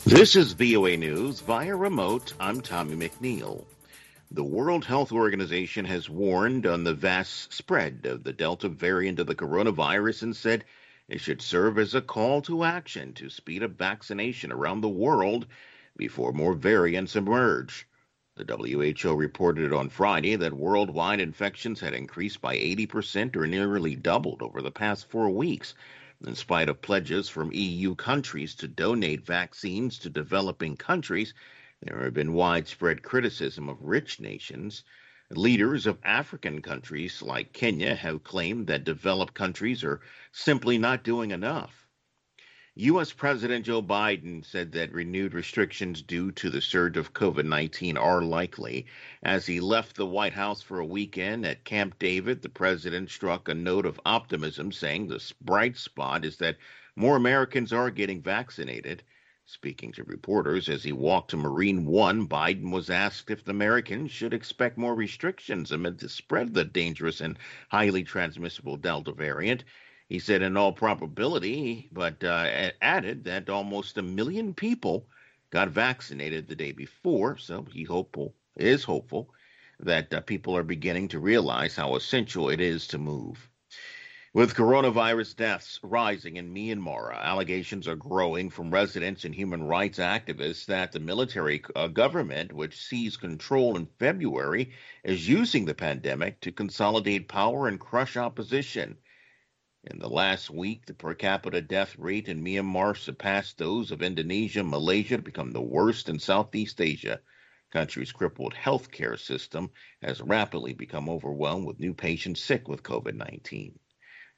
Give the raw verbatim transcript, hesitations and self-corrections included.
This is V O A News via remote. I'm Tommy McNeil. The World Health Organization has warned on the vast spread of the Delta variant of the coronavirus and said it should serve as a call to action to speed up vaccination around the world before more variants emerge. The W H O reported on Friday that worldwide infections had increased by eighty percent or nearly doubled over the past four weeks, in spite of pledges from E U countries to donate vaccines to developing countries. There have been widespread criticism of rich nations. Leaders of African countries like Kenya have claimed that developed countries are simply not doing enough. U S. President Joe Biden said that renewed restrictions due to the surge of COVID nineteen are likely. As he left the White House for a weekend at Camp David, the president struck a note of optimism, saying the bright spot is that more Americans are getting vaccinated. Speaking to reporters as he walked to Marine One, Biden was asked if the Americans should expect more restrictions amid the spread of the dangerous and highly transmissible Delta variant. He said in all probability, but uh, added that almost a million people got vaccinated the day before. So he hopeful is hopeful that uh, people are beginning to realize how essential it is to move. With coronavirus deaths rising in Myanmar, allegations are growing from residents and human rights activists that the military uh, government, which seized control in February, is using the pandemic to consolidate power and crush opposition. In the last week, the per capita death rate in Myanmar surpassed those of Indonesia, Malaysia to become the worst in Southeast Asia. The country's crippled healthcare system has rapidly become overwhelmed with new patients sick with COVID nineteen.